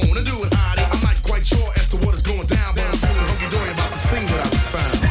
wanna do it, Heidi. I'm not quite sure as to what is going down, but I'm feeling hunky-dory about this thing that I found.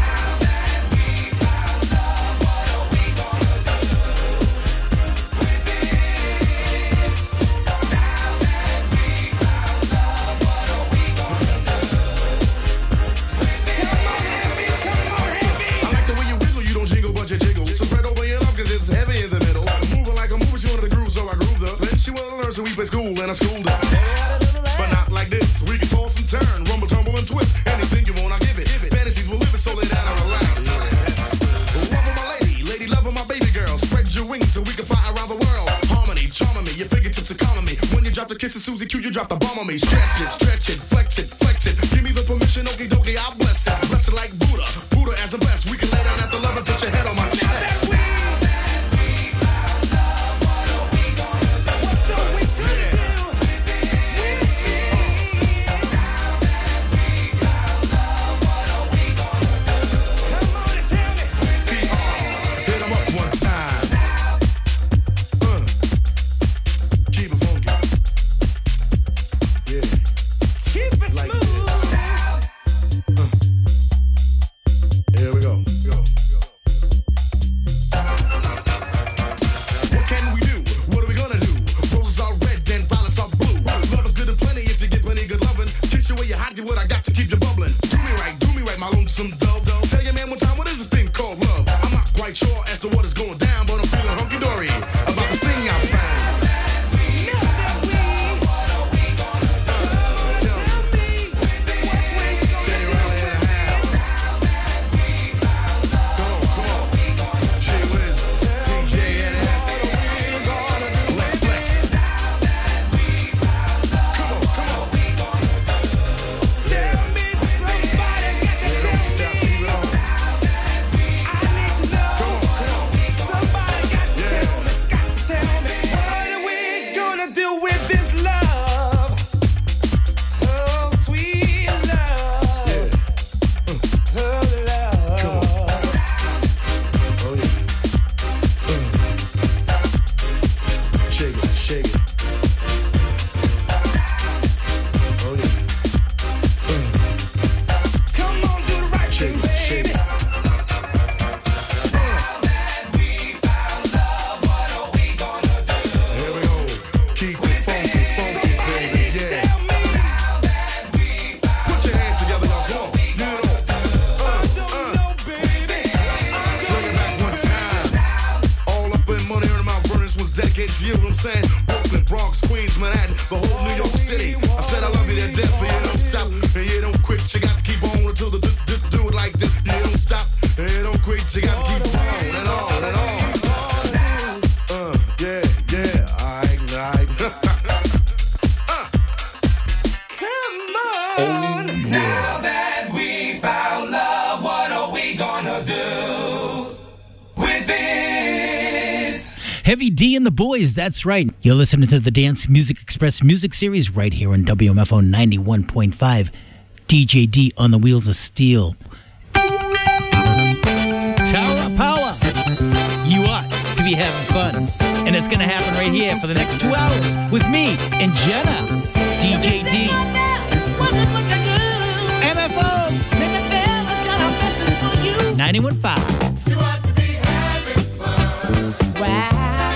So we play school and I schooled her. But not like this. We can toss and turn, rumble, tumble, and twist. Anything you want, I'll give it. Fantasies will live it, so lay down and relax. Love of my lady, lady love of my baby girl. Spread your wings so we can fly around the world. Harmony, charming me, your fingertips are calming me. When you drop the kiss of Susie Q, you drop the bomb on me. Stretch it, flex it, flex it. Give me the permission, okie dokie, I'll bless it. Bless it like Buddha, Buddha as the best. We can lay down after love and put your head on my chest. Heavy D and the Boys, that's right. You're listening to the Dance Music Express music series right here on WMFO 91.5. DJ D on the Wheels of Steel. Tower of Power. You ought to be having fun. And it's going to happen right here for the next 2 hours with me and Jenna. DJ D. MFO 91.5. You ought to be having fun. Wow.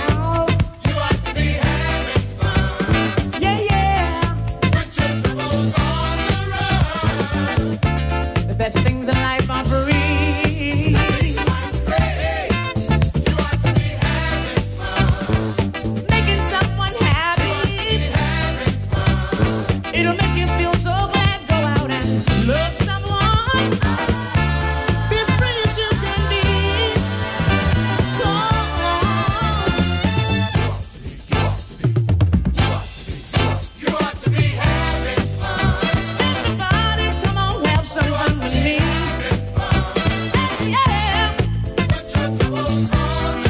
Best things in life are free. You ought to be having fun. Making someone happy. You ought to be having fun. It'll make you feel so glad. Go out and love someone. Be as free as you can be. You ought to be having fun. Everybody, come on, have some fun with me. Yeah. Put your troubles on the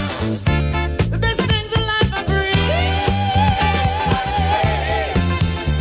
run. The best things in life are free.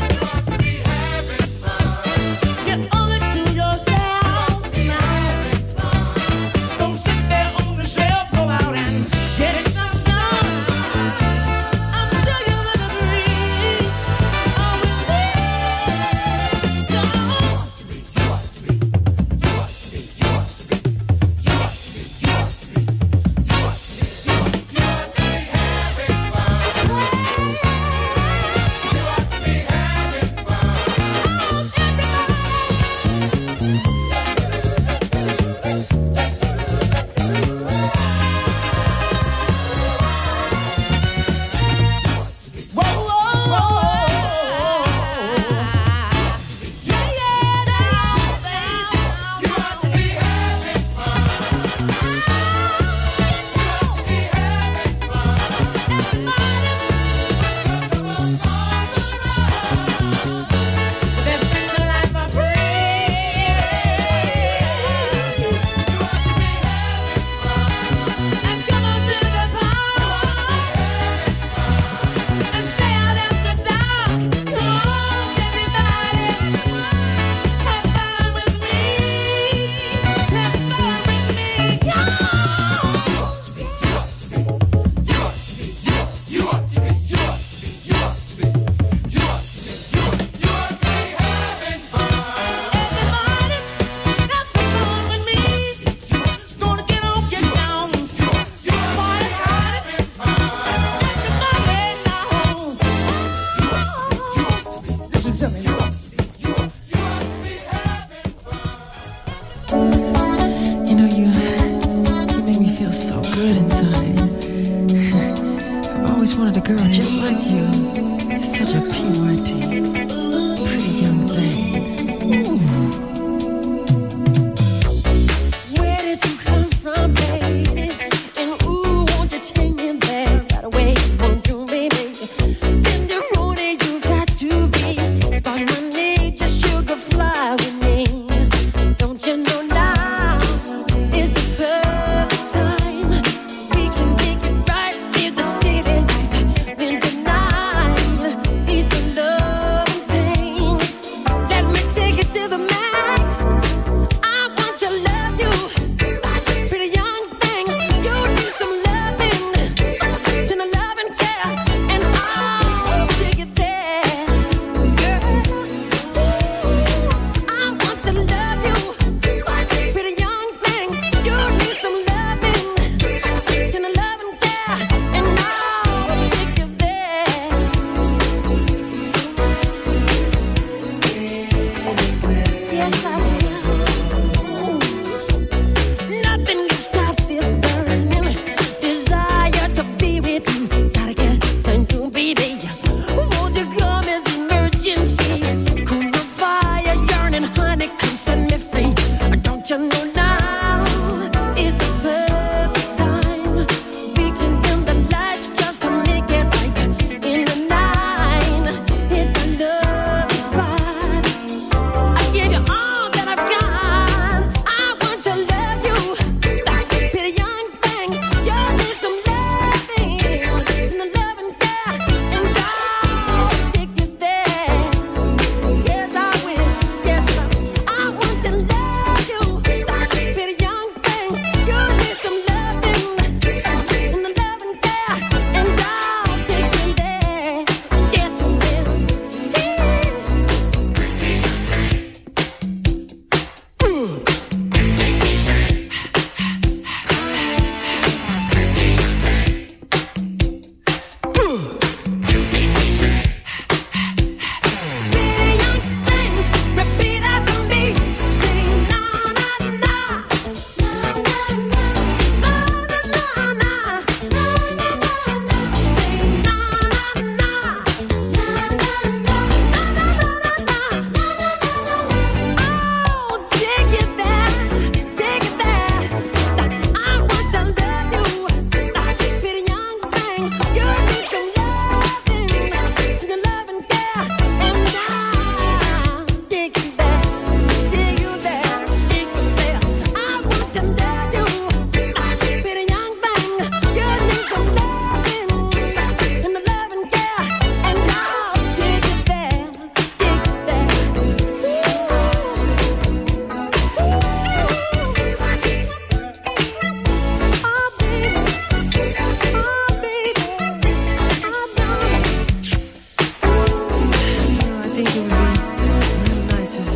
think it would be real nice if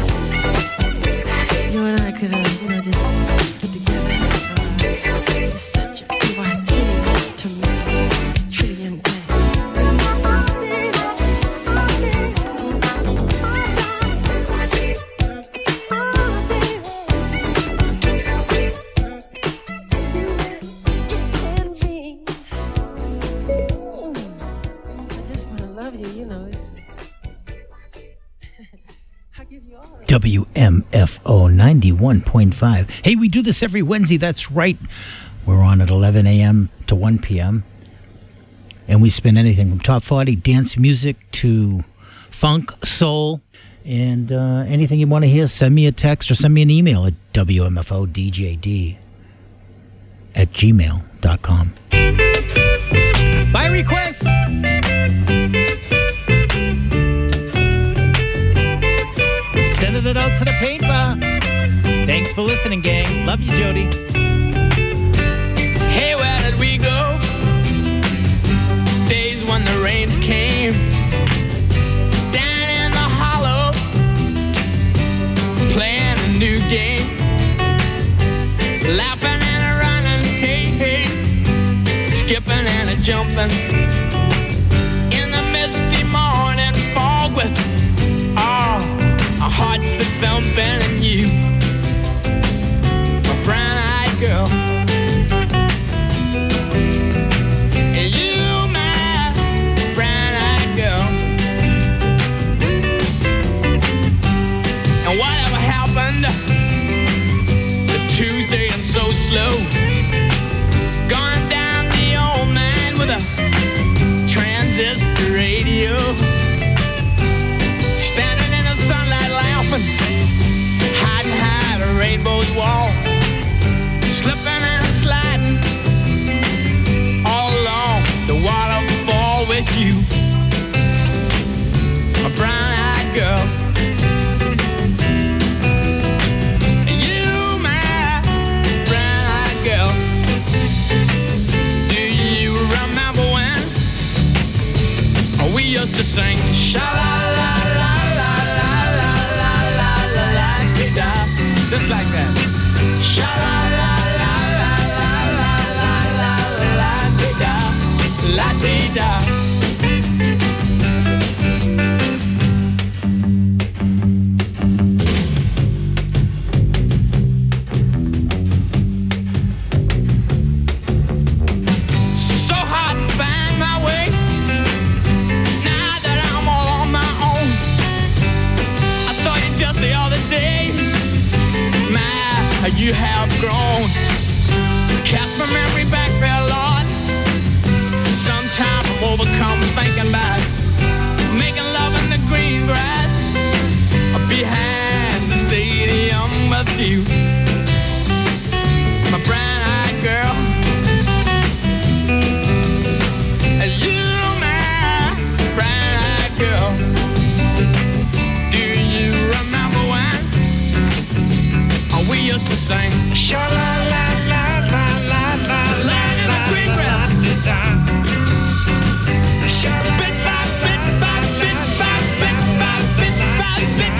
you and I could, just get together. It's such a DYT to me, trillion thing. WMFO 91.5. Hey, we do this every Wednesday. That's right. We're on at 11 a.m. to 1 p.m. And we spin anything from top 40 dance music to funk, soul, and anything you want to hear. Send me a text or send me an email at WMFODJD@gmail.com. By request. Sending it out to the paint bar. Thanks for listening, gang. Love you, Jody. Hey, where did we go? Days when the rains came. Down in the hollow, playing a new game. Laughing and a running, hey, hey. Skipping and a jumping. In the misty morning fog with, our hearts are thumping and you, my brown-eyed girl. And you, my brown-eyed girl. And whatever happened to Tuesday and so slow? Gone down the old man with a transistor radio. Standing in the sunlight laughing, hiding behind a rainbow's wall, slipping and sliding all along the waterfall with you, a brown-eyed girl. You, my brown-eyed girl. Do you remember when we used to sing sha-la-la-la-la-la-la-la-la-la-la-la-la-la, just like that. Sha-la-la-la-la-la-la-la-la-la-la-la-la-la. So hard to find my way now that I'm all on my own. I saw you just the other day. My, you have grown. Cast my memory back there, Lord. Sometimes I'm overcome thinking about making love in the green grass behind the stadium with you, my brown-eyed girl. And you, my brown-eyed girl. Do you remember when we used to sing sha-la-la-la-la-la-la-la, in the green grass? Bit by bit by bit by bit by bit by bit.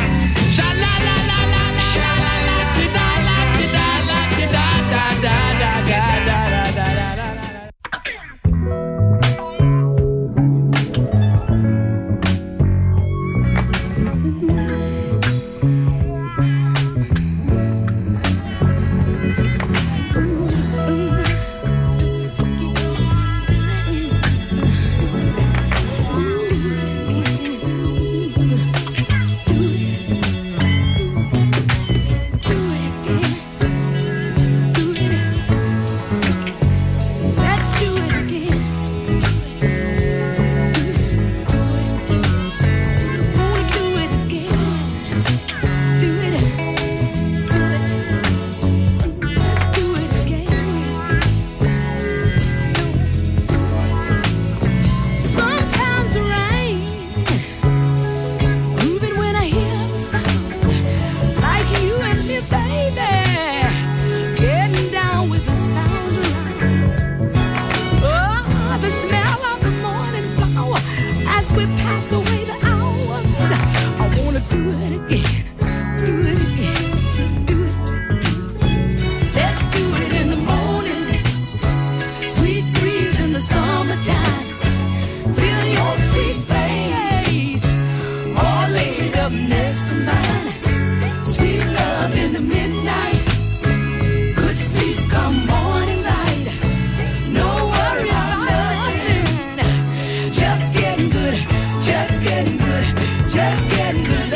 just getting good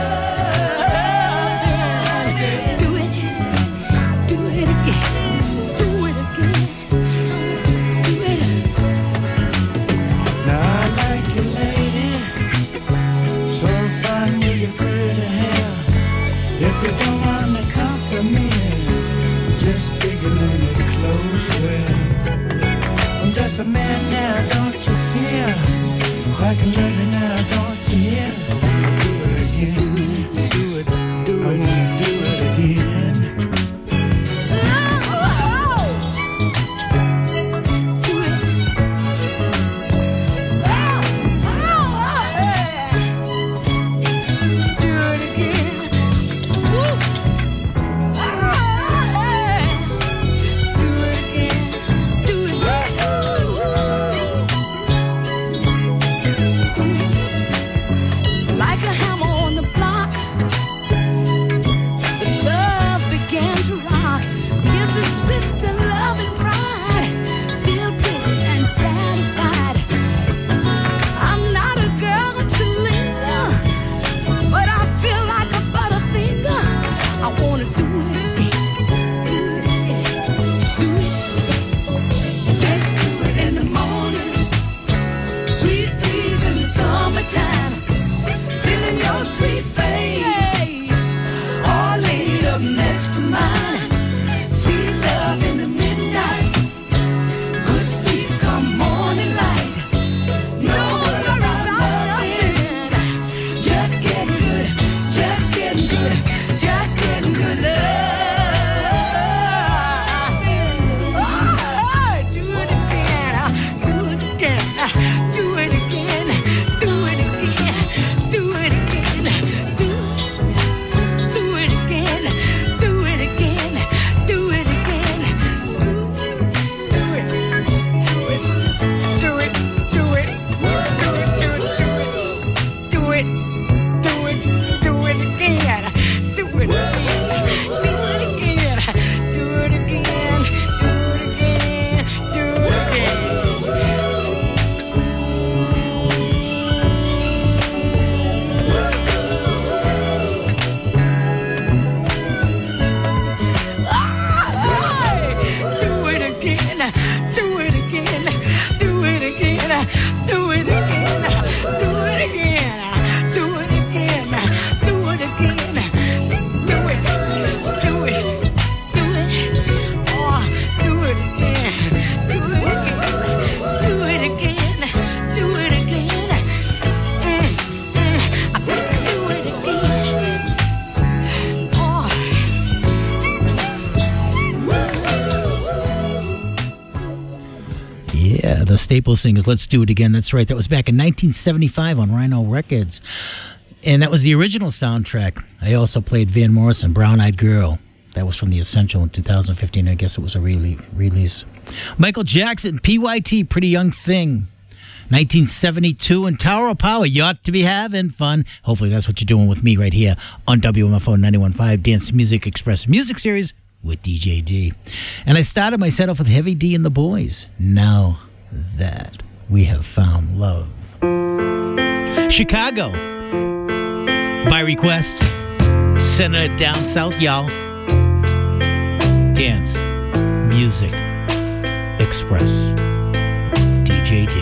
love. Do it again, do it again, do it. Now I like you, lady, so fine with your pretty hair. If you don't want to compliment, just dig a little close well. I'm just a man now, don't you fear? I can love you now, don't you hear? I wanna do it again, do it, I wanna do it again. Like a hammer on the block, the love began to rock. Give the sister love and pride. Feel pretty and satisfied. I'm not a girl to linger, but I feel like a butterfinger. I wanna do it again, do it again, do it. Let's do it in the morning, sweet breeze in the summertime. Feeling your sweet face, all laid up next to mine. Sweet love in the midnight, good sleep come morning light. No worry about nothing, just getting good, just getting good, just getting good love. Oh, do it again, do it again, do it again, do it again, do it again, do it again, do it again, do it again, do it, do it, do it, do it, do it again, do it again, do it again, do it again, do it again. Do it again, do it again, do it again, do it again, do it again, do it again, do it again, do it, do it, do it, oh, do it again, do it again, do it again, do it again. I got to do it again. Oh. Yeah, the Staple Singers, Let's Do It Again. That's right. That was back in 1975 on Rhino Records. And that was the original soundtrack. I also played Van Morrison, Brown Eyed Girl. That was from The Essential in 2015. I guess it was a release. Michael Jackson, PYT, Pretty Young Thing. 1972, and Tower of Power, You Ought to Be Having Fun. Hopefully that's what you're doing with me right here on WMFO 91.5 Dance Music Express Music Series with DJ D. And I started my set off with Heavy D and the Boys. Now that we have found love. Chicago, by request, sending it down south, y'all. Dance Music Express, DJ D.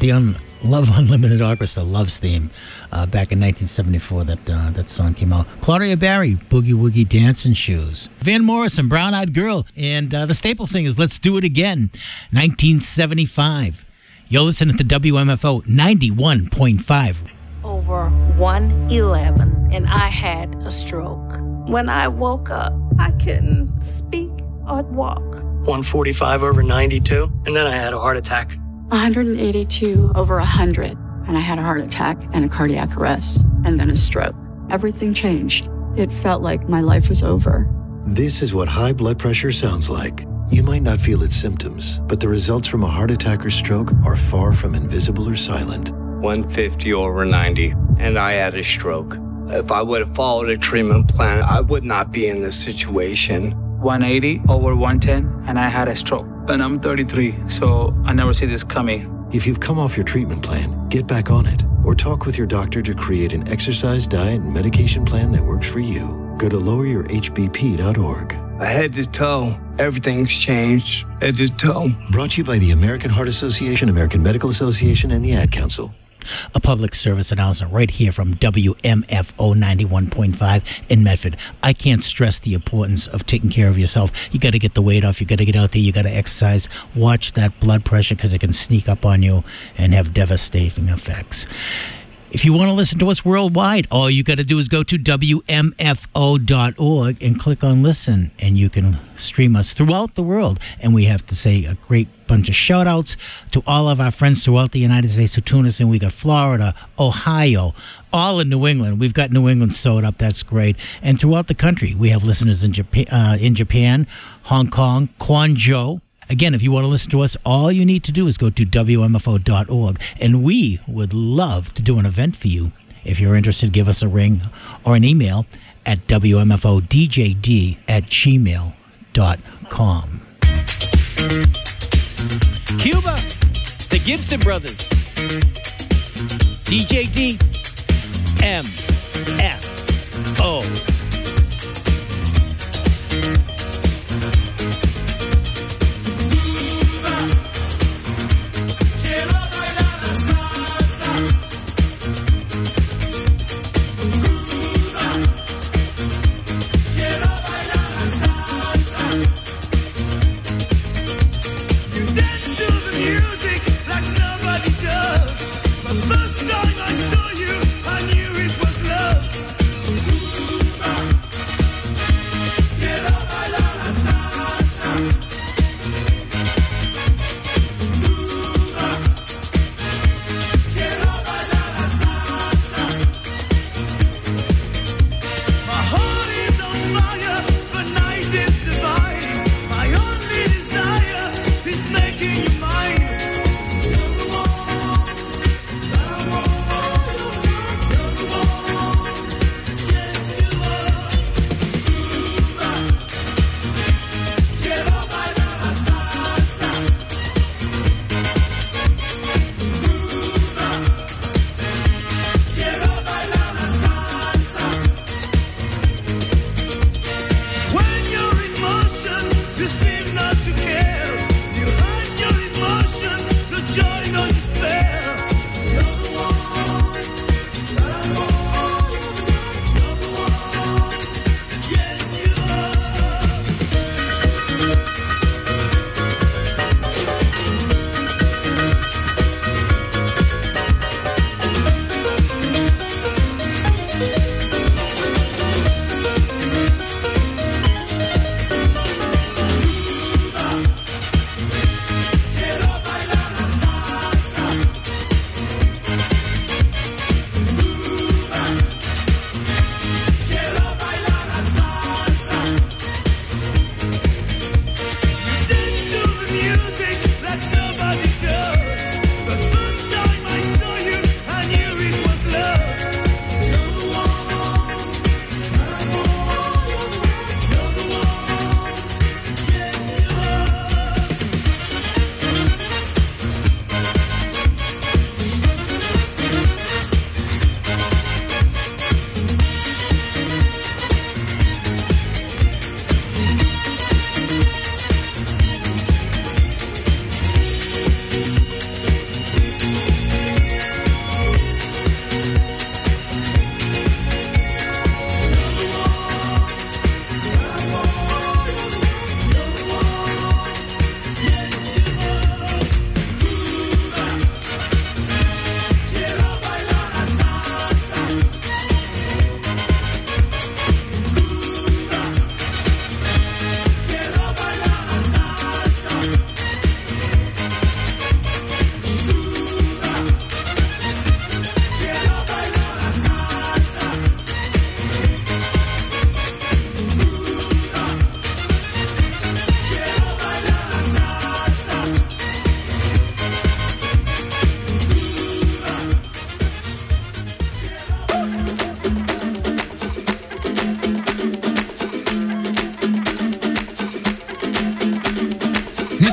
the Love Unlimited Orchestra Love's Theme back in 1974. That song came out. Claudia Barry, Boogie Woogie Dancing Shoes. Van Morrison, Brown Eyed Girl. And the Staple Singers, Let's Do It Again, 1975. You're listening to WMFO 91.5. Over 111, and I had a stroke. When I woke up, I couldn't speak or walk. 145 over 92, and then I had a heart attack. 182 over 100, and I had a heart attack and a cardiac arrest, and then a stroke. Everything changed. It felt like my life was over. This is what high blood pressure sounds like. You might not feel its symptoms, but the results from a heart attack or stroke are far from invisible or silent. 150 over 90, and I had a stroke. If I would have followed a treatment plan, I would not be in this situation. 180 over 110, and I had a stroke. And I'm 33, so I never see this coming. If you've come off your treatment plan, get back on it, or talk with your doctor to create an exercise, diet, and medication plan that works for you. Go to loweryourhbp.org. Head to toe, everything's changed. Head to toe. Brought to you by the American Heart Association, American Medical Association, and the Ad Council. A public service announcement right here from WMFO 91.5 in Medford. I can't stress the importance of taking care of yourself. You got to get the weight off. You got to get out there. You got to exercise. Watch that blood pressure because it can sneak up on you and have devastating effects. If you want to listen to us worldwide, all you got to do is go to WMFO.org and click on listen, and you can stream us throughout the world. And we have to say a great bunch of shout outs to all of our friends throughout the United States who tune us in. We got Florida, Ohio, all in New England. We've got New England sewed up. That's great. And throughout the country, we have listeners in Japan, Hong Kong, Guangzhou. Again, if you want to listen to us, all you need to do is go to WMFO.org, and we would love to do an event for you. If you're interested, give us a ring or an email at WMFODJD@gmail.com. Cuba, the Gibson Brothers, DJD, MFO. First time I saw you, I knew it was love.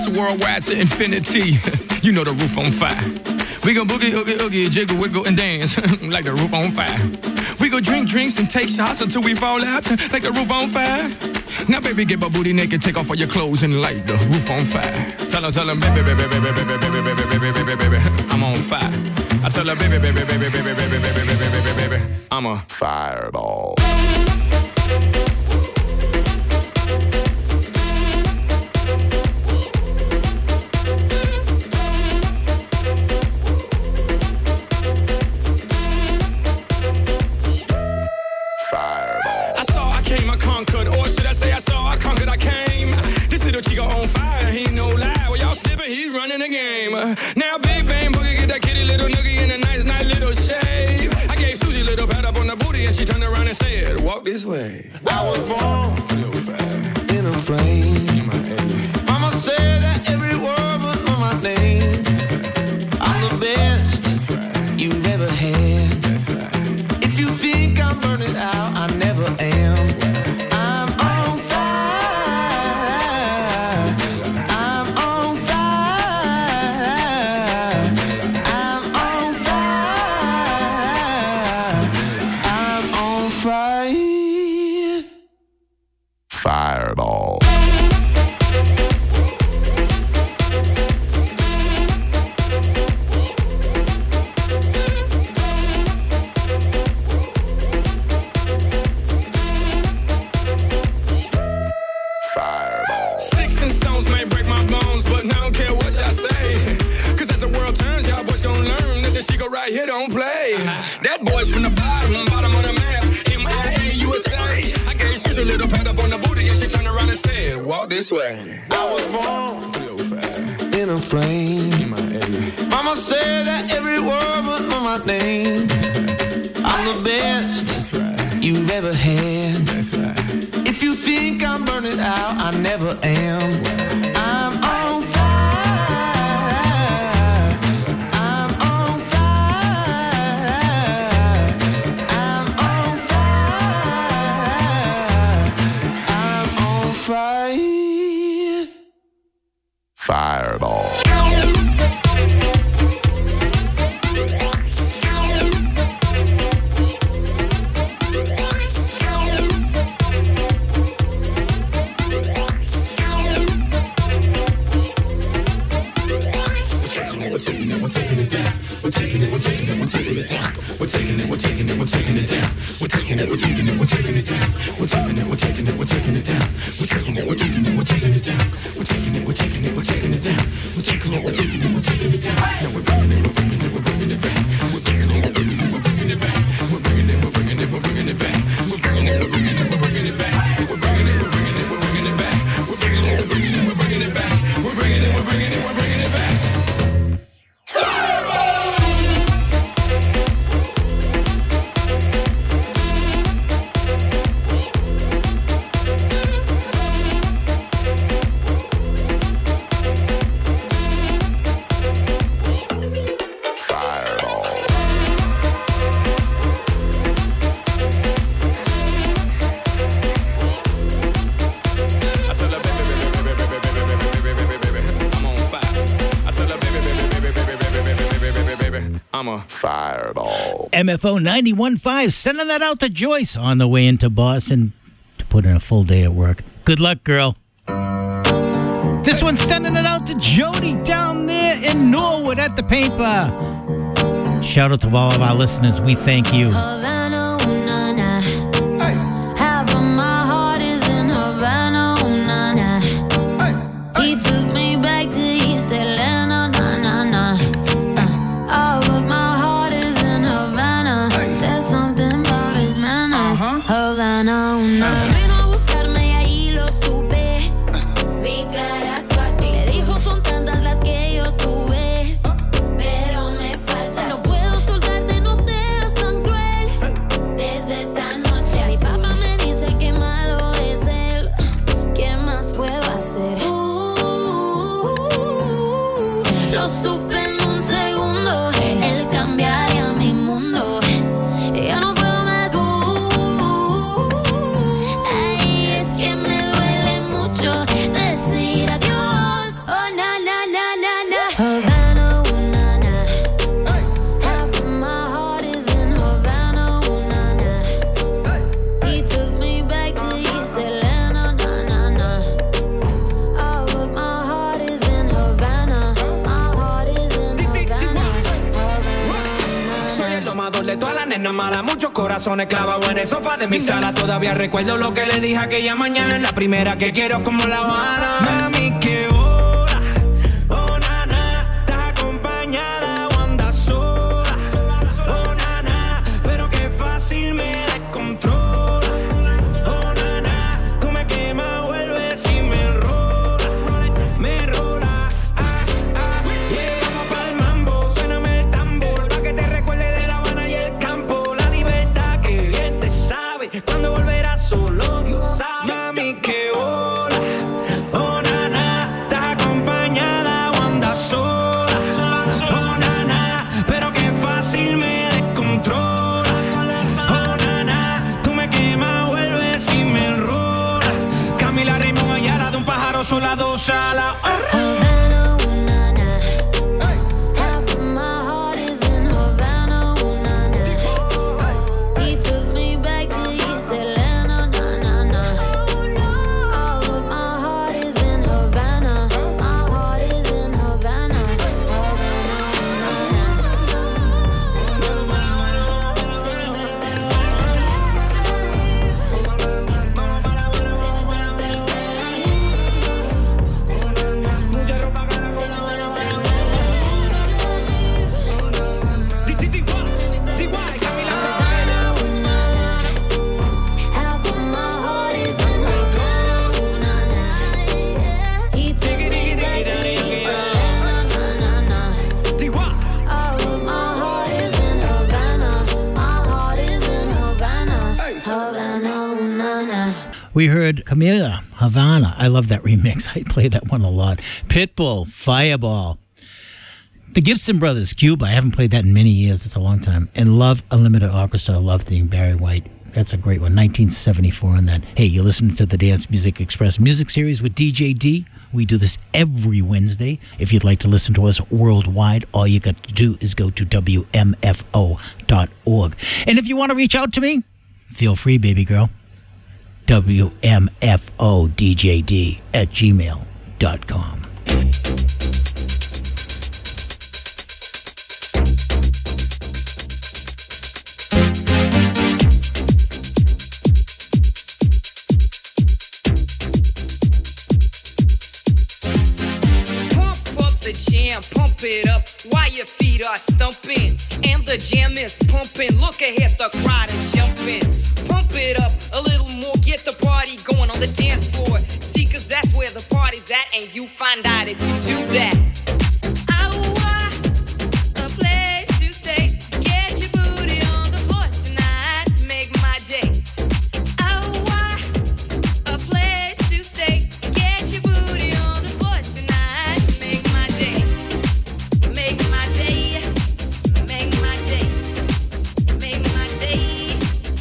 That's the worldwide to infinity. You know the roof on fire. We gon' boogie, oogie, oogie, jiggle, wiggle, and dance like the roof on fire. We go drink drinks and take shots until we fall out like the roof on fire. Now, baby, get my booty naked, take off all your clothes and light the roof on fire. Tell her, baby, baby, baby, baby, baby, baby, baby, baby, baby, I'm on fire. I tell her, baby, baby, baby, baby, baby, baby, baby, baby, baby, I'm a fireball. Chico on fire, he ain't no lie. Well, y'all slipping, he's running the game. Now, Big Bang Boogie, get that kitty little noogie in a nice little shave. I gave Susie a little pat up on the booty, and she turned around and said, walk this way. I was born in a plane. Mama said that every word was on my name. I'm the best you've ever had. If you think I'm burning out, I never am. Fireball. Sticks and stones may break my bones, but I don't care what y'all say. Cause as the world turns, y'all boys gon' learn that the Chico right here don't play. That boy's from the bottom of the map. MIA USA. I gave Susie a little pat up on the booty, and she turned around and said, walk this way. I was born in a plane. Mama said that every word was on my name. I'm the best you've ever had. If you think I'm burning out, I never am. I'm on fire. I'm on fire. I'm on fire. I'm on fire. Fireball. Fireball. MFO 91.5, sending that out to Joyce on the way into Boston to put in a full day at work. Good luck, girl. This one's sending it out to Jody down there in Norwood at the Paint Bar. Shout out to all of our listeners. We thank you. Havana, ooh, na, na. Half of my heart is in Havana, ooh, na, na. He took me back to East Atlanta, na, na, na. Half of my heart is in Havana. There's something about his manners. Havana, ooh, na, na. Vino a buscarme y ahí lo supe. Vi clara suerte. Me dijo son tantas las que yo tuve. Pero me falta. No puedo soltarte, no seas tan cruel. de todas las nenas malas, muchos corazones clavados en el sofá de mi sala. Todavía recuerdo lo que le dije aquella mañana. La primera que quiero como La Habana. Mami, qué hora, oh nana, estás acompañada o andas sola, oh nana, pero qué fácil me descontrola, oh nana, tú me quemas, vuelves y me enrola, yeah, vamos pa'l mambo, suéname el tambor, pa' que te recuerde de La Habana y el campo, la libertad que bien te sabe, cuando volverás solo Dios sabe. Mami, qué hora, oh nana, estás acompañada o andas sola, oh nana, pero qué fácil me descontrola, oh nana, tú me quemas, vuelves y me enrola. Camila Raymond Ayala, de un pájaro sola, dos alas. Havana, ooh, na, na. Half of my heart is in Havana, ooh, na, na. He took me back to East Atlanta, na, na, na. All of my heart is in Havana. My heart is in Havana, Havana, half of my heart is in Havana, ooh, na, na. He took me back to East Atlanta, na, na, na. All of my heart is in Havana. My heart is in Havana, Havana, ooh, na, na. We heard Camila, Havana. I love that remix. I play that one a lot. Pitbull, Fireball. The Gibson Brothers, Cuba. I haven't played that in many years. It's a long time. And Love Unlimited Orchestra, Love theme, Barry White. That's a great one. 1974 on that. Hey, you're listening to the Dance Music Express music series with DJ D. We do this every Wednesday. If you'd like to listen to us worldwide, all you got to do is go to WMFO.org. And if you want to reach out to me, feel free, baby girl. WMFODJD@gmail.com. Pump up the jam, pump it up while your feet are stumping. And the jam is pumping. Look ahead, the crowd is jumping. Pump it up a little more, get the party going on the dance floor. See, cause that's where the party's at, and you find out if you do that. A place to stay. Get your booty on the floor tonight. Make my day. A place to stay. Get your booty on the floor tonight. Make my day. Make my day. Make my day. Make my day.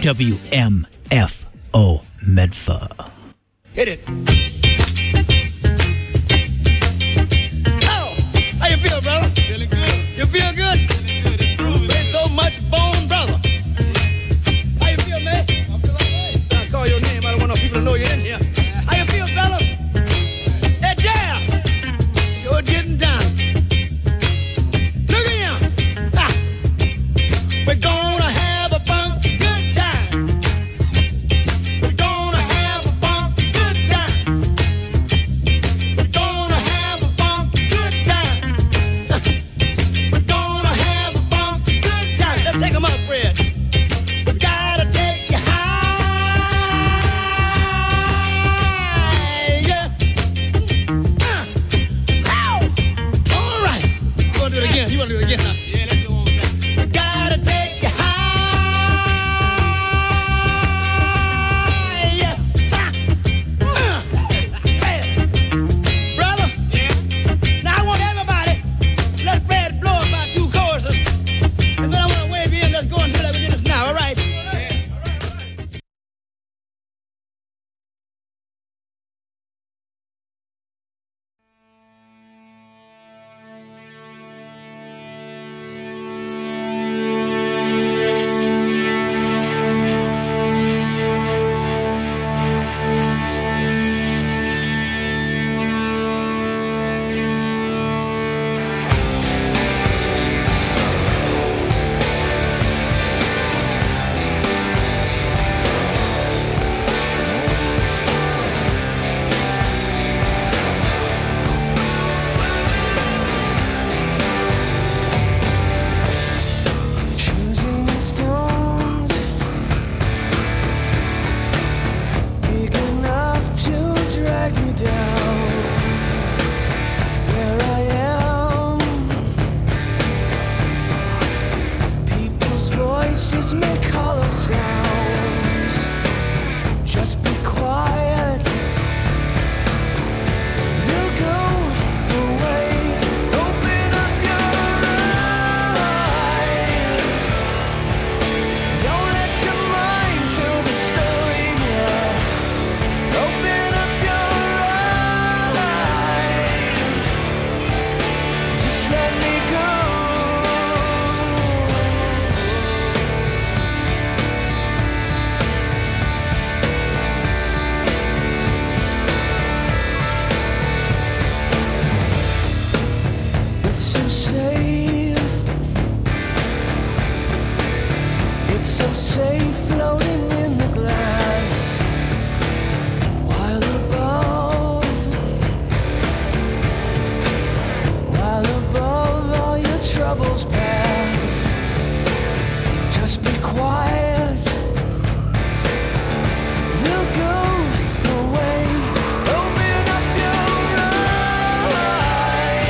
WMFO Medford. Hit it. Oh, how you feel, brother? Feeling good. You feel good? Feeling good. There's so much bone, brother. How you feel, man? I feel all right. I call your name. I don't want no people to know you're in here. How you feel, fella? That jam. Sure getting down. Look at him. Ah. We're gonna have a funky good time. We're gonna have a funky good time. We're gonna have a funky good time. We're gonna have a funky good time. Let's take 'em up, Fred. We gotta take you high. Yeah. Ow. All right. You wanna do it again? You wanna do it again? Huh?